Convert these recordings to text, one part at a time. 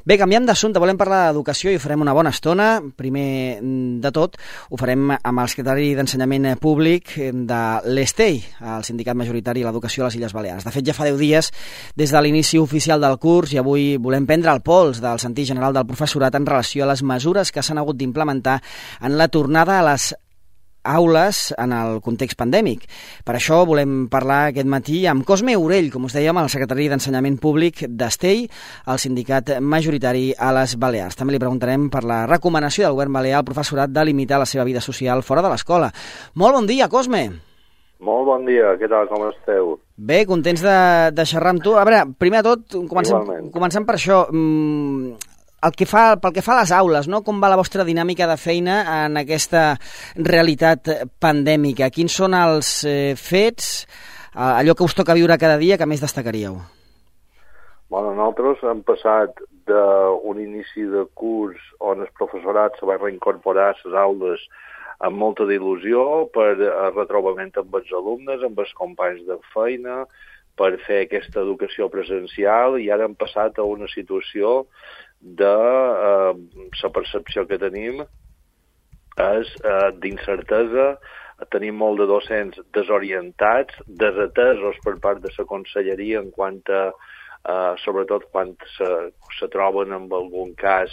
Bé, canviant d'assumpte, volem parlar d'educació i ho farem una bona estona. Primer de tot, ho farem amb el secretari d'Ensenyament Públic de l'ESTEI, el sindicat majoritari de l'educació a les Illes Balears. De fet, ja fa 10 dies des de l'inici oficial del curs i avui volem prendre el pols del sentir general del professorat en relació a les mesures que s'han hagut d'implementar en la tornada a les aules en el context pandèmic. Per això volem parlar aquest matí amb Cosme Urell, com us dèiem, el secretari d'Ensenyament Públic d'ESTEI, el sindicat majoritari a les Balears. També li preguntarem per la recomanació del govern balear al professorat de limitar la seva vida social fora de l'escola. Molt bon dia, Cosme! Molt bon dia, què tal, com esteu? Bé, contents de xerrar amb tu. A veure, primer de tot, comencem per això. Pel que fa a les aules, no? Com va la vostra dinàmica de feina en aquesta realitat pandèmica? Quins són els fets, allò que us toca viure cada dia, que més destacaríeu? Bueno, nosaltres hem passat d'un inici de curs on el professorat se va reincorporar a les aules amb molta d'il·lusió per retrobament amb els alumnes, amb els companys de feina, per fer aquesta educació presencial, i ara hem passat a una situació de la percepció que tenim és d'incertesa. Tenim molt de docents desorientats, desatesos per part de la conselleria en quant a, sobretot quan se troben amb algun cas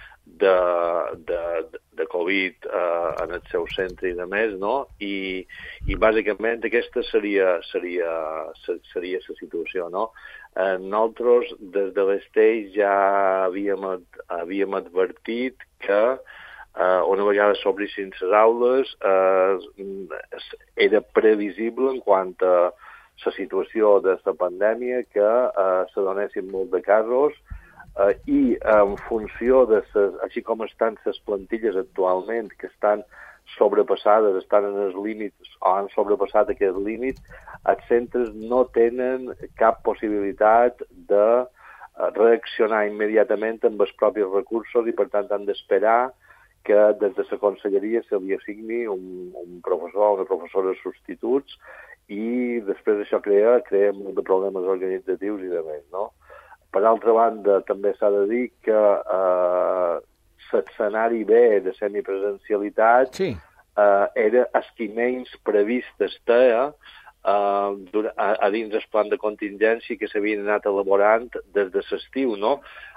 de Covid en el seu centre i de més, no? I bàsicament aquesta seria la situació, no? Nosaltres, des de l'ESTEI, ja havíem advertit que una vegada s'obrissin les aules era previsible en quant a la situació de la pandèmia que se donessin molt de casos i en funció de així com estan les plantilles actualment, que estan sobrepassades, estan en els límits o han sobrepassat aquest límit, els centres no tenen cap possibilitat de reaccionar immediatament amb els propis recursos i per tant han d'esperar que des de la conselleria se li assigni un professor o una professora substituts i després això crea molt de problemes organitzatius i de més, no? Per altra banda, també s'ha de dir que l'escenari B de semipresencialitat era el que menys previst estava a dins el plan de contingència que s'havien anat elaborant des de l'estiu, no?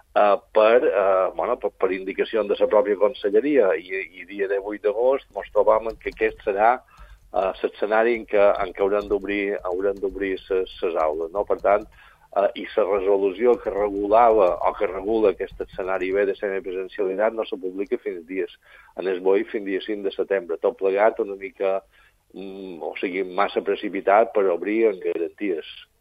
Per indicació de la pròpia conselleria, i dia 18 d'agost ens trobam que aquest serà l'escenari en què hauran d'obrir les aules, no? Per tant, i la resolució que regulava o que regula aquest escenari B de semipresencialitat no se publica fins dia 5 de setembre. Tot plegat una mica, massa precipitat per obrir en garanties.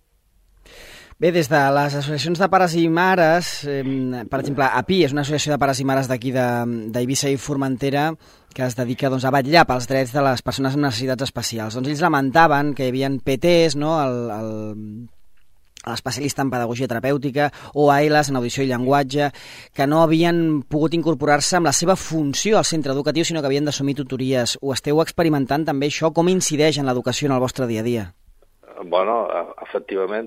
Bé, des de les associacions de pares i mares, per exemple, API és una associació de pares i mares d'aquí d'Eivissa i Formentera que es dedica a vetllar pels drets de les persones amb necessitats especials. Doncs ells lamentaven que hi havia PTs, no?, l'especialista en pedagogia terapèutica, o AELs en audició i llenguatge, que no havien pogut incorporar-se amb la seva funció al centre educatiu, sinó que havien d'assumir tutories. Ho esteu experimentant també, això? Com incideix en l'educació en el vostre dia a dia? Bueno, efectivament,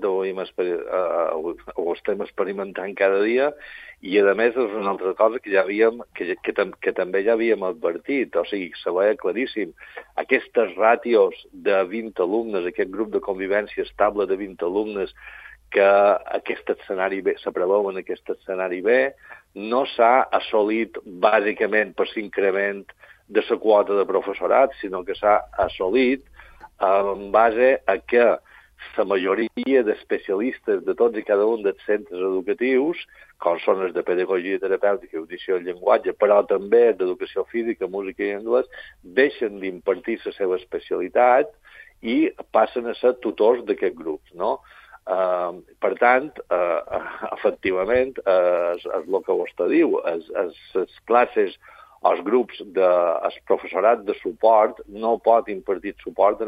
ho estem experimentant cada dia, i a més és una altra cosa que també ja havíem advertit, o sigui, se veia claríssim. Aquestes ràtios de 20 alumnes, aquest grup de convivència estable de 20 alumnes que aquest escenari B, se preveu en aquest escenari B, no s'ha assolit bàsicament per l'increment de la quota de professorat, sinó que s'ha assolit en base a que la majoria d'especialistes de tots i cada un dels centres educatius, com són els de pedagogia terapèutica, audició i llenguatge, però també d'educació física, música i anglès, deixen d'impartir la seva especialitat i passen a ser tutors d'aquests grups, no? Per tant, efectivament, és el que vostè diu, les classes, els grups el professorat de suport no pot impartir suport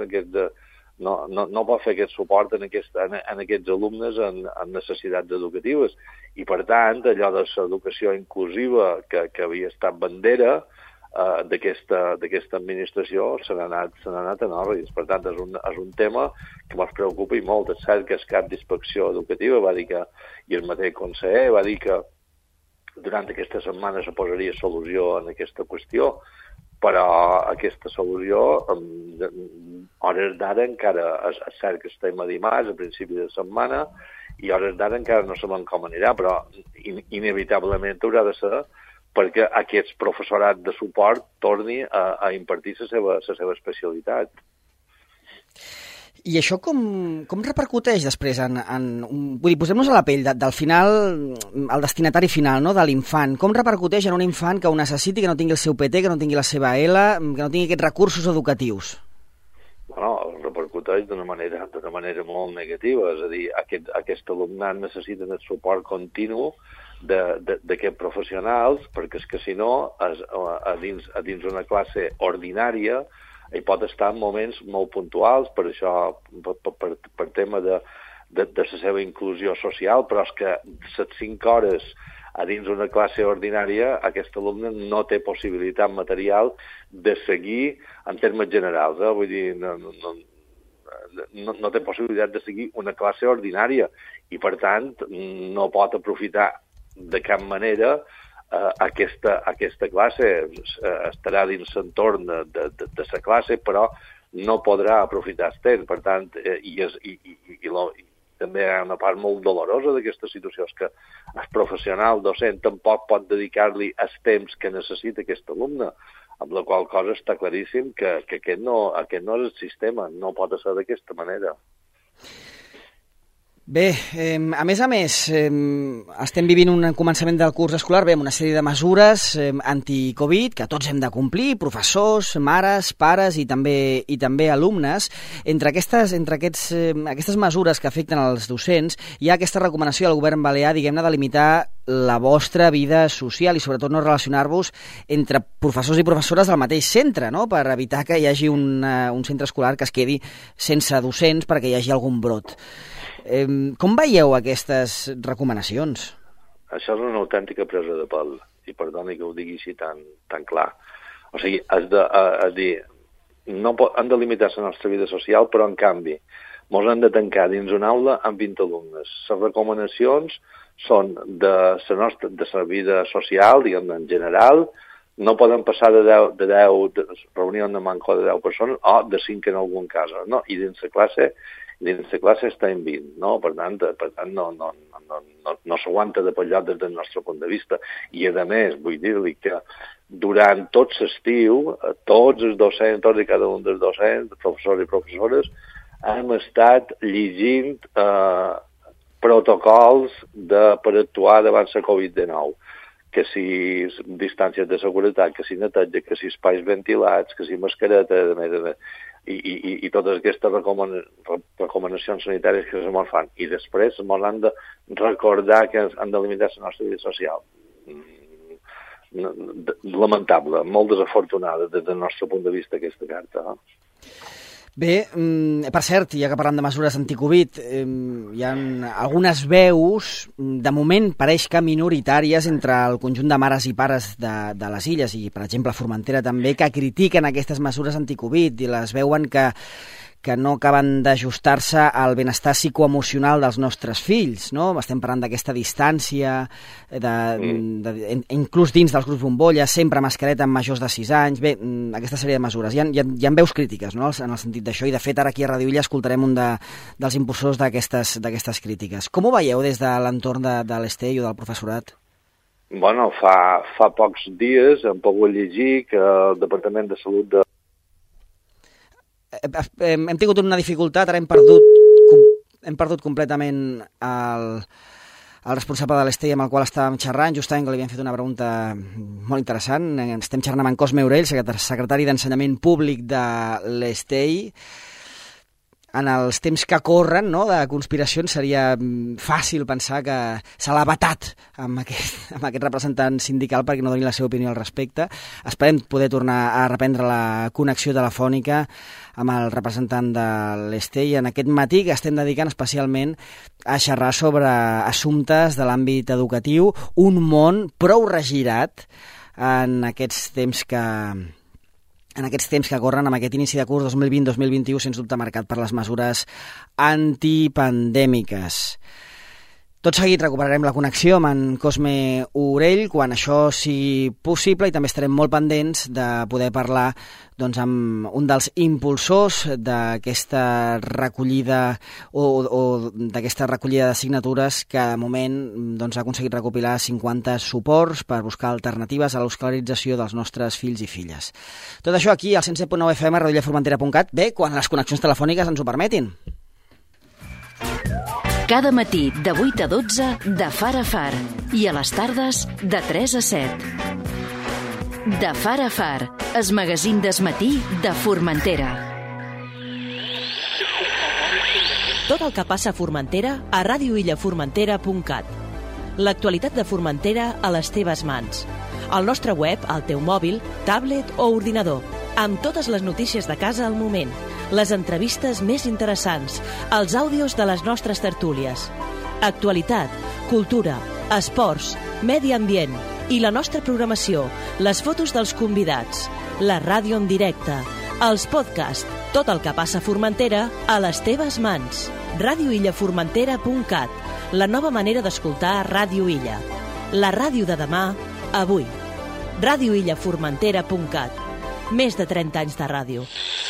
no pot fer aquest suport en aquests alumnes en necessitats educatives, i per tant allò de l'educació inclusiva que havia estat bandera d'aquesta administració se n'ha anat en orris. Per tant, és un tema que ens preocupa i molt. És cert que el cap d'inspecció educativa va dir que, i el mateix conseller va dir que durant aquesta setmana se posaria solució en aquesta qüestió, però aquesta solució, hores d'ara encara és cert que estem a dimarts, a principi de setmana, i hores d'ara encara no sabem com anirà, però inevitablement haurà de ser perquè aquest professorat de suport torni a impartir la seva especialitat. I això com repercuteix després vull dir, posem-nos a la pell del final, el destinatari final, no?, de l'infant. Com repercuteix en un infant que ho necessiti, que no tingui el seu PT, que no tingui la seva L, que no tingui aquests recursos educatius? Bueno, repercuteix d'una manera molt negativa, és a dir, aquest alumnat necessiten el suport continu d'aquests professionals, perquè és que si no, a dins una classe ordinària, hi pot estar en moments molt puntuals, per això, per tema de la seva inclusió social, però és que les 5 hores a dins una classe ordinària, aquest alumne no té possibilitat material de seguir en termes generals. Vull dir, no té possibilitat de seguir una classe ordinària i, per tant, no pot aprofitar de cap manera aquesta classe. Estarà dins l'entorn de la classe, però no podrà aprofitar el temps. Per tant, també hi ha una part molt dolorosa d'aquesta situació, és que el professional docent tampoc pot dedicar-li el temps que necessita aquest alumne, amb la qual cosa està claríssim que aquest no és el sistema, no pot ser d'aquesta manera. Bé, a més, estem vivint un començament del curs escolar, amb una sèrie de mesures anti-Covid que tots hem de complir, professors, mares, pares i també alumnes. Entre aquestes mesures que afecten els docents, hi ha aquesta recomanació al govern balear, diguem-ne, de limitar la vostra vida social i sobretot no relacionar-vos entre professors i professores del mateix centre, no?, per evitar que hi hagi un centre escolar que es quedi sense docents perquè hi hagi algun brot. Com veieu aquestes recomanacions? Això és una autèntica presa de pèl, i perdoni que ho digui així tan clar. O sigui, han de limitar la nostra vida social, però en canvi ens han de tancar dins una aula amb 20 alumnes. Les recomanacions són de la vida social, diguem en general, no poden passar de 10 reunions de manco de 10 persones o de 5 en algun cas, no? I dins la classe està en 20, no? Per tant no s'aguanta de pel lloc des del nostre punt de vista. I, a més, vull dir-li que durant tot l'estiu, tots els docents, tots i cada un dels docents, professors i professores, hem estat llegint protocols per actuar davant la Covid-19, que si distàncies de seguretat, que si neteja, que si espais ventilats, que si mascareta, i totes aquestes recomanacions sanitàries que se fan. I després ens han de recordar que han de limitar la nostra vida social. Lamentable, molt desafortunada des del nostre punt de vista aquesta carta. Bé, per cert, ja que parlant de mesures anticovid, hi ha algunes veus, de moment pareix que minoritàries entre el conjunt de mares i pares de les illes i, per exemple, Formentera també, que critiquen aquestes mesures anticovid i les veuen que no acaben d'ajustar-se al benestar psicoemocional dels nostres fills, no? Estem parlant d'aquesta distància, inclús dins dels grups bombolla, sempre mascareta amb majors de 6 anys, bé, aquesta sèrie de mesures. Hi ha veus crítiques, no?, en el sentit d'això, i de fet ara aquí a Radio Illa escoltarem un dels impulsors d'aquestes crítiques. Com ho veieu des de l'entorn de l'Estei o del professorat? Bueno, fa pocs dies hem pogut llegir que el Departament de Salut hem tingut una dificultat, ara hem perdut completament el responsable de l'Estei amb el qual estàvem xerrant, justament que li havíem fet una pregunta molt interessant. Estem xerrant amb en Cosme Aurell, secretari d'Ensenyament Públic de l'Estei. En els temps que corren, no?, de conspiracions, seria fàcil pensar que se l'ha batat amb aquest representant sindical perquè no doni la seva opinió al respecte. Esperem poder tornar a reprendre la connexió telefònica amb el representant de l'Estei en aquest matí que estem dedicant especialment a xerrar sobre assumptes de l'àmbit educatiu, un món prou regirat en aquests temps que corren, amb aquest inici de curs 2020-2021, sens dubte marcat per les mesures antipandèmiques. Tot seguit recuperarem la connexió amb en Cosme Urell quan això sigui possible i també estarem molt pendents de poder parlar amb un dels impulsors d'aquesta recollida o d'aquesta recollida de signatures que de moment ha aconseguit recopilar 50 suports per buscar alternatives a l'escolarització dels nostres fills i filles. Tot això aquí al 107.9 FM a radioillaformentera.cat, bé, quan les connexions telefòniques ens ho permetin. Cada matí de 8 a 12 de Far a Far i a les tardes de 3 a 7. De Far a Far, el magazín d'esmatí de Formentera. Tot el que passa a Formentera a radioillaformentera.cat. L'actualitat de Formentera a les teves mans. Al nostre web, al teu mòbil, tablet o ordinador, amb totes les notícies de casa al moment, les entrevistes més interessants, els àudios de les nostres tertúlies. Actualitat, cultura, esports, medi ambient i la nostra programació, les fotos dels convidats, la ràdio en directe, els podcasts, tot el que passa a Formentera a les teves mans. radioillaformentera.cat, la nova manera d'escoltar Ràdio Illa. La ràdio de demà, avui. radioillaformentera.cat. Més de 30 anys de ràdio.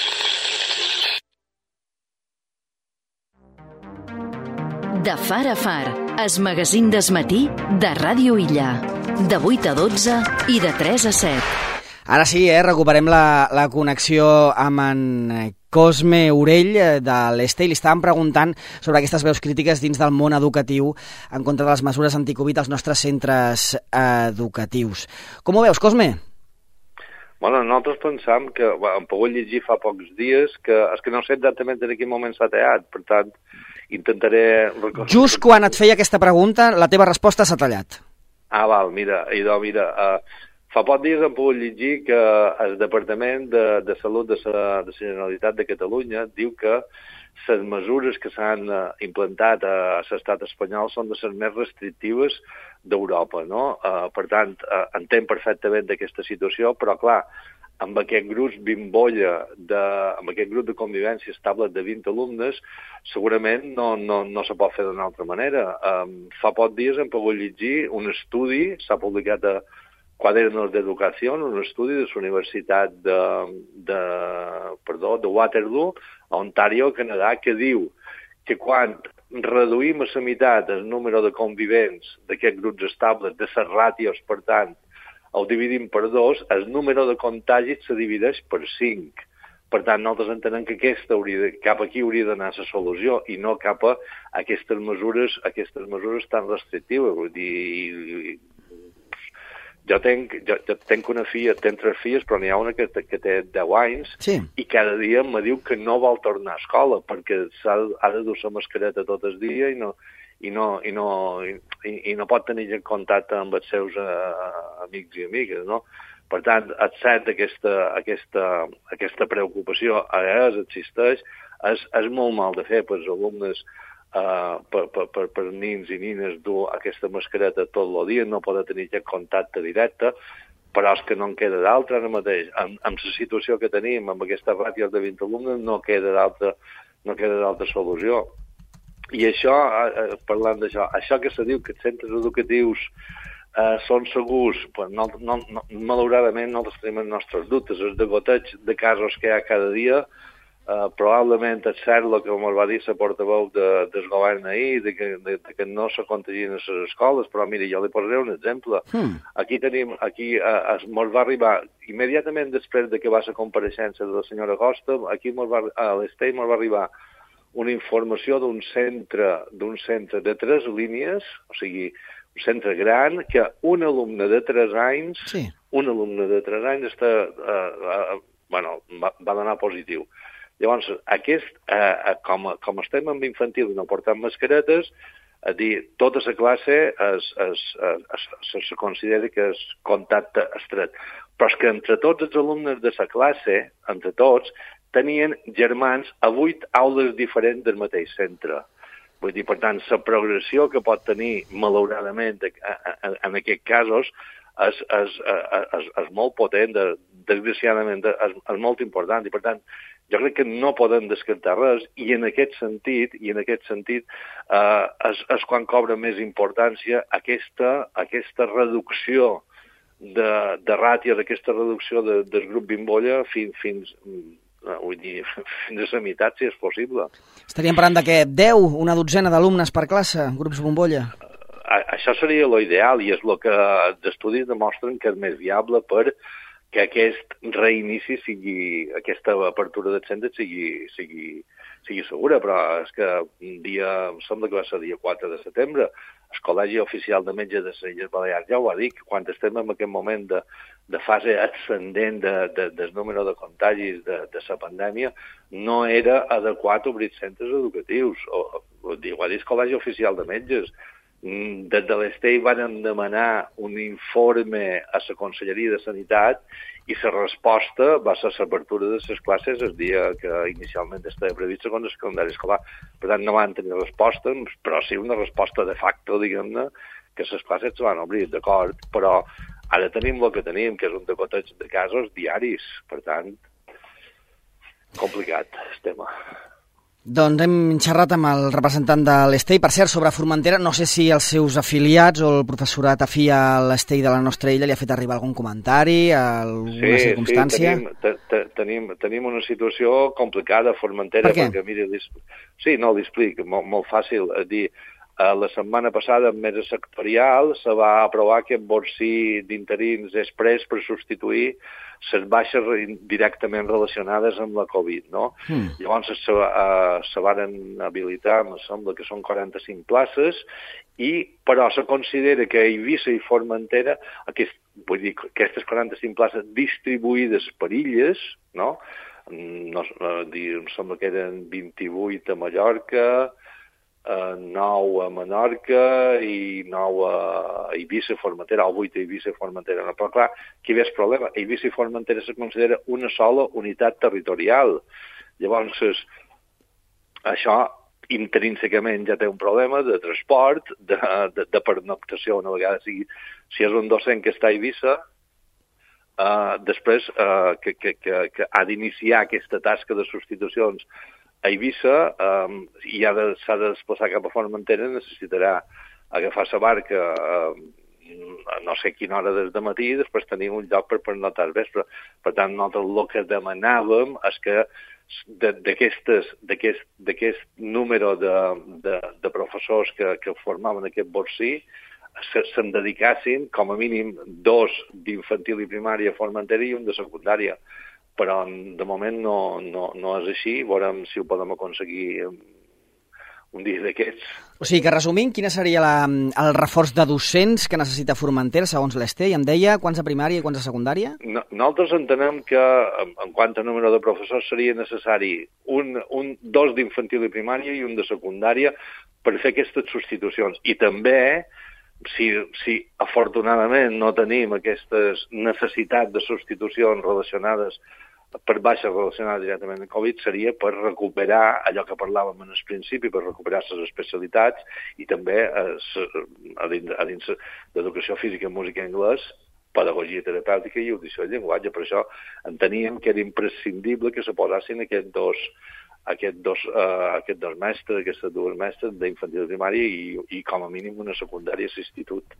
De Far a Far, el magazín d'esmatí de Ràdio Illa. De 8 a 12 i de 3 a 7. Ara sí, recuperem la connexió amb en Cosme Urell de l'Este i li estàvem preguntant sobre aquestes veus crítiques dins del món educatiu en contra de les mesures anticovid als nostres centres educatius. Com ho veus, Cosme? Bueno, nosaltres pensam que hem pogut llegir fa pocs dies que és que no sé exactament en quin moment s'ha tallat, per tant, intentaré... Just quan et feia aquesta pregunta, la teva resposta s'ha tallat. Ah, val, mira, fa pocs dies hem pogut llegir que el Departament de Salut de la Generalitat de Catalunya diu que les mesures que s'han implantat a l'estat espanyol són de les més restrictives d'Europa, no? Per tant, entenc perfectament d'aquesta situació, però clar, amb aquest grup bimbolla, amb aquest grup de convivència estable de 20 alumnes, segurament no se pot fer d'una altra manera. Fa pocs dies hem pogut llegir un estudi, s'ha publicat a Quadernos d'Educació, un estudi de la Universitat de Waterloo, a Ontario, Canadà, que diu que quan reduïm a la meitat el número de convivents d'aquests grups estables, de les ràtios, per tant, el dividim per 2, el número de contagis se divideix per 5. Per tant, nosaltres entenem que cap aquí hauria d'anar la solució i no cap a aquestes mesures tan restrictives. Vull dir, jo tenc una filla, tenc 3 filles, però n'hi ha una que té 10 anys, sí. I cada dia me diu que no vol tornar a escola perquè ha de dur la mascareta tot el dia i no pot tenir contacte amb els seus amics i amigues, no? Per tant, és cert aquesta preocupació existeix, és molt mal de fer per als alumnes, per nins i nines dur aquesta mascareta tot el dia, no poden tenir aquest contacte directe, però és que no en queda d'altre ara mateix. Amb la situació que tenim, amb aquestes ràtios de 20 alumnes, no queda d'altra solució. I això, parlant d'això, això que se diu que els centres educatius són segurs, malauradament nosaltres tenim els nostres dubtes. Els degoteig de casos que hi ha cada dia, probablement és cert el que ens va dir la portaveu del govern ahir, que no se contagien a les escoles, però mira, jo li posaré un exemple. Aquí ens va arribar, immediatament després que va la compareixença de la senyora Costa, aquí a l'Este ens va arribar una informació d'un centre de 3 línies, o sigui, un centre gran, que un alumne de 3 anys, va donar positiu. Llavors, com estem amb infantil i no portem mascaretes, tota la classe se considera que és contacte estret. Però és que entre tots els alumnes de la classe, entre tots, tenien germans a 8 aules diferents del mateix centre. Vull dir, per tant, la progressió que pot tenir, malauradament, en aquests casos, és molt potent, desgraciadament, és molt important. I, per tant, jo crec que no podem descartar res, i en aquest sentit és quan cobra més importància aquesta reducció de ràtios, aquesta reducció del grup Bimbolla fins a la meitat, si és possible. Estaríem parlant de què? 10, una dotzena d'alumnes per classe, grups bombolla? Això seria l'ideal, i és el que els estudis demostren que és més viable per que aquest reinici aquesta apertura dels centres sigui segura, però és que un dia, em sembla que va ser el dia 4 de setembre, el Col·legi Oficial de Metges de les Illes Balears ja ho va dir, que quan estem en aquest moment de fase ascendent del número de contagis de la pandèmia, no era adequat obrir centres educatius. Ho ha dit el Col·legi Oficial de Metges. Des de l'Estei van demanar un informe a la Conselleria de Sanitat i la resposta va ser l'apertura de les classes el dia que inicialment estava previst segons el calendari escolar. Per tant, no van tenir resposta, però sí una resposta de facto, diguem-ne, que les classes se van obrir, d'acord, però ara tenim el que tenim, que és un degoteig de casos diaris. Per tant, complicat el tema. Doncs hem xerrat amb el representant de l'Estei. Per cert, sobre Formentera, no sé si els seus afiliats o el professorat afí a l'Estei de la nostra illa li ha fet arribar algun comentari, alguna circumstància? Sí, tenim una situació complicada a Formentera. Per què? Perquè, mira, sí, no, l'explico, molt fàcil. És dir, la setmana passada, en mesa sectorial, se va aprovar aquest borcí d'interins express per substituir les baixes directament relacionades amb la Covid, no? Llavors se varen habilitar, em sembla que són 45 places, però se considera que a Eivissa i Formentera, aquestes 45 places distribuïdes per illes, no? Em sembla que eren 28 a Mallorca, 9 a Menorca i 9 a Eivissa i Formentera, o 8 a Eivissa i Formentera. No, però clar, aquí ve el problema. Eivissa i Formentera se considera una sola unitat territorial. Llavors, això intrínsecament ja té un problema de transport, de pernoctació una vegada. Si és un docent que està a Eivissa, després que ha d'iniciar aquesta tasca de substitucions a Eivissa i s'ha de desplaçar cap a Formentera, necessitarà agafar la barca a no sé quina hora des de matí i després tenir un lloc per pernotar al vespre. Per tant, nosaltres el que demanàvem és que d'aquest número de professors que formaven aquest borcí se'n dedicassin com a mínim 2 d'infantil i primària a Formentera i un de secundària. Però de moment no és així. Veurem si ho podem aconseguir un dia d'aquests. O sigui que, resumint, quina seria el reforç de docents que necessita Formentera, segons l'Estei? Em deia quants a primària i quants a secundària? Nosaltres entenem que, en quant a número de professors, seria necessari 2 d'infantil i primària i un de secundària per fer aquestes substitucions. I també, si afortunadament no tenim aquestes necessitats de substitucions relacionades per baixes relacionades directament amb Covid, seria per recuperar allò que parlàvem en el principi, per recuperar les especialitats i també a dins d'educació física, música i anglès, pedagogia terapèutica i audició i llenguatge. Per això enteníem que era imprescindible que se posassin aquests dos mestres, aquestes 2 mestres d'infantil primària i com a mínim una secundària a l'institut.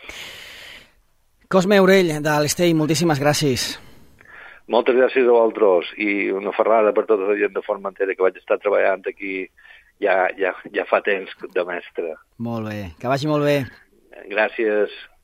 Cosme Aurell, de l'Estei, moltíssimes gràcies. Moltes gràcies a vosaltres i una ferrada per tota la gent de Formentera que vaig estar treballant aquí ja fa temps de mestre. Molt bé, que vagi molt bé. Gràcies.